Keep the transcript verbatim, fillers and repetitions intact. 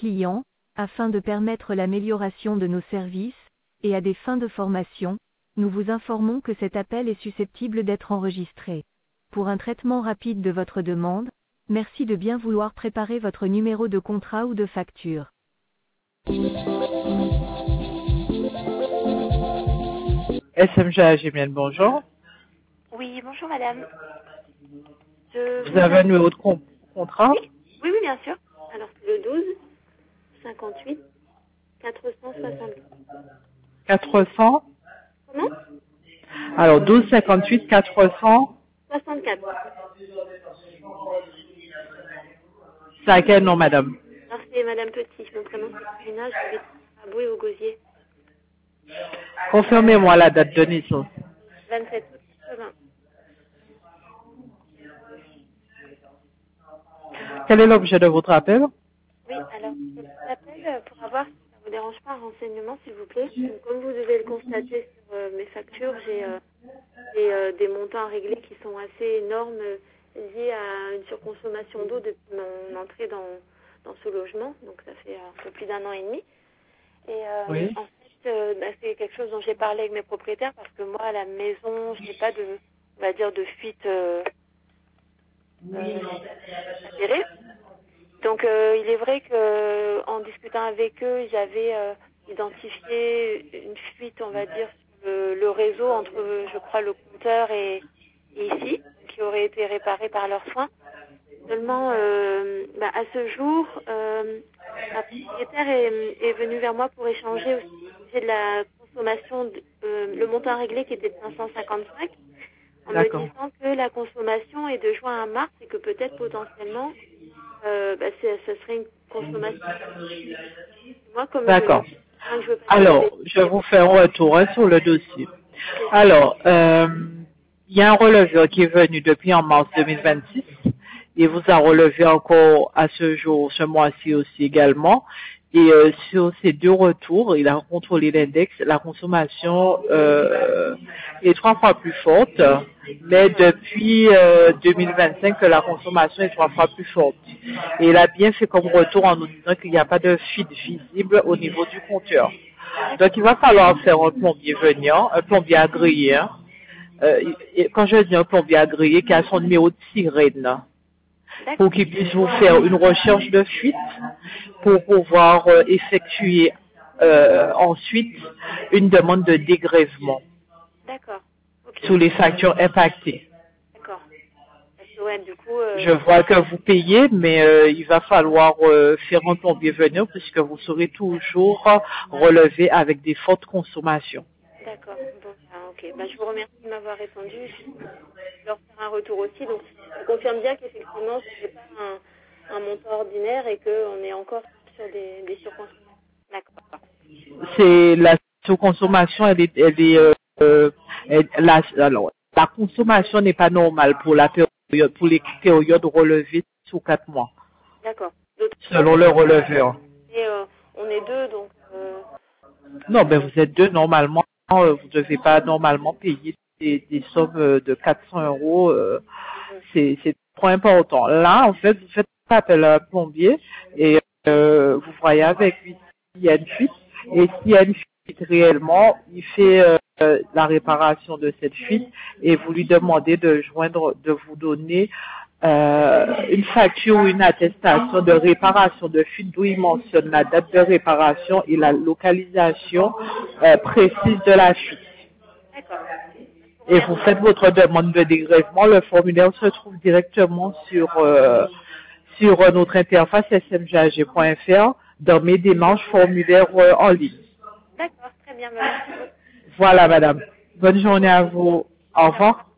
clients, afin de permettre l'amélioration de nos services, et à des fins de formation, nous vous informons que cet appel est susceptible d'être enregistré. Pour un traitement rapide de votre demande, merci de bien vouloir préparer votre numéro de contrat ou de facture. S M G A G, bien le bonjour. Oui, bonjour madame. Je Vous avez un numéro de con- contrat? Oui, oui, oui, bien sûr. Alors c'est le douze cinquante-huit quatre cent soixante. quatre cents. Comment? Alors, douze cinquante-huit quatre cents. soixante-quatre. C'est à quel nom, madame? Alors c'est madame Petit, mon prénom c'est Sabrina, je vais à Boué au Gosier. Confirmez-moi la date de naissance. vingt-sept août quatre-vingts. Quel est l'objet de votre appel? Oui, alors je vous appelle pour avoir, si ça vous dérange pas, un renseignement s'il vous plaît. Donc, comme vous devez le constater sur euh, mes factures, j'ai euh, j'ai, euh, des montants à régler qui sont assez énormes euh, liés à une surconsommation d'eau depuis mon entrée dans, dans ce logement. Donc ça fait un peu plus d'un an et demi. Et euh, Oui. en fait, euh, bah, c'est quelque chose dont j'ai parlé avec mes propriétaires parce que moi, à la maison, je n'ai pas de, on va dire, de fuite euh, euh, avérée. Donc, euh, il est vrai que en discutant avec eux, ils avaient euh, identifié une fuite, on va dire, sur le, le réseau entre, je crois, le compteur et, et ici, qui aurait été réparé par leurs soins. Seulement, euh, bah, à ce jour, euh, ma propriétaire est, est venue vers moi pour échanger au sujet de la consommation, de, euh, le montant réglé qui était de cinq cent cinquante-cinq, en me D'accord. disant que la consommation est de juin à mars et que peut-être potentiellement, euh, bah, c'est- ce serait une consommation. Moi, comme D'accord. je, je veux pas Alors, les- je vais vous faire un retour hein, sur le dossier. les- Alors, euh, il y a un releveur qui est venu depuis en mars deux mille vingt-six. Il vous a relevé encore à ce jour, ce mois-ci aussi également. Et euh, sur ces deux retours, il a contrôlé l'index. La consommation euh, est trois fois plus forte, mais depuis euh, deux mille vingt-cinq, que la consommation est trois fois plus forte. Et il a bien fait comme retour en nous disant qu'il n'y a pas de fuite visible au niveau du compteur. Donc il va falloir faire un plombier venant, un plombier agréé. Hein. Euh, et quand je dis un plombier agréé, qui a son numéro de sirène, pour qu'il puisse vous faire une recherche de fuite pour pouvoir euh, effectuer euh, ensuite une demande de dégrèvement D'accord. Ok. sur les factures impactées. D'accord. Parce que, ouais, du coup, euh, Je vois que vous payez, mais euh, il va falloir euh, faire un plombier venir puisque vous serez toujours relevé avec des fortes consommations. d'accord. Bon, ah, ok. Bah, je vous remercie de m'avoir répondu. Je vais leur faire un retour aussi. Donc, je confirme bien qu'effectivement, ce n'est pas un, un montant ordinaire et qu'on est encore sur des, des surconsommations. D'accord. C'est la surconsommation, elle est, elle est euh, euh, elle- la, alors, la consommation n'est pas normale pour la période, pour les périodes relevées sous quatre mois, D'accord. D'autres selon le releveur. et, euh, on est deux, donc... Euh, Non, ben vous êtes deux, normalement, euh, vous ne devez pas normalement payer des, des sommes euh, de quatre cents euros, euh, c'est c'est trop important. Là, en fait, vous faites appel à un plombier et euh, vous voyez avec lui s'il y a une fuite, et s'il y a une fuite réellement, il fait euh, la réparation de cette fuite et vous lui demandez de joindre, de vous donner euh, une facture ou une attestation de réparation de fuite d'où il mentionne la date de réparation et la localisation euh, précise de la fuite. d'accord. Et vous faites votre demande de dégrèvement. Le formulaire se trouve directement sur euh, sur euh, notre interface s m g a g point f r dans mes démarches formulaires euh, en ligne. D'accord, très bien. Bah, merci beaucoup. Voilà, madame. Bonne journée à vous. Au revoir.